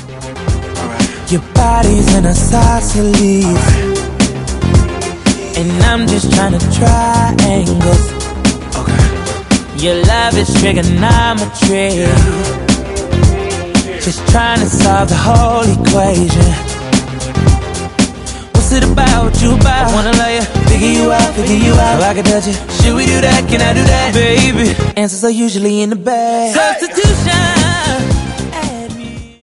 Your body's in a isosceles, and I'm just trying to triangles. Your love is trigonometry, just trying to solve the whole equation. What's it about you, about? I wanna love you, figure you out, so I can touch you. Should we do that, can I do that? Baby, answers are usually in the bag. Substitution.